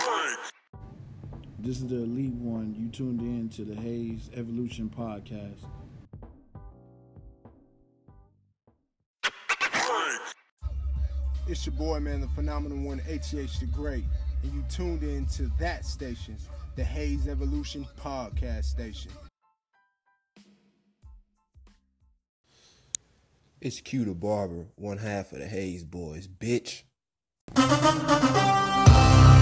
This is the Elite One. You tuned in to the Hayes Evolution Podcast. It's your boy, man, the phenomenal one, ATH the Great, and you tuned in to that station, the Hayes Evolution Podcast Station. It's Q the Barber, one half of the Hayes Boys, bitch.